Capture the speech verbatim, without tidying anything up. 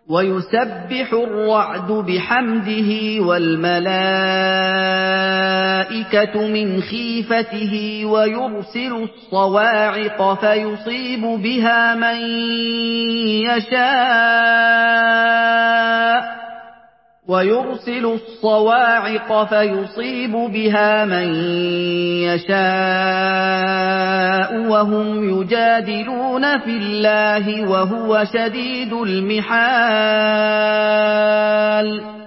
وَيُسَبِّحُ الرَّعْدُ بِحَمْدِهِ وَالْمَلَائِكَةُ مِنْ خِيفَتِهِ وَيُرْسِلُ الصَّوَاعِقَ فَيُصِيبُ بِهَا مَن يَشَاءُ وَيُرْسِلُ الصَّوَاعِقَ فَيُصِيبُ بِهَا مَن يَشَاءُ وَهُمْ يُجَادِلُونَ فِي اللَّهِ وَهُوَ شَدِيدُ الْمِحَالِ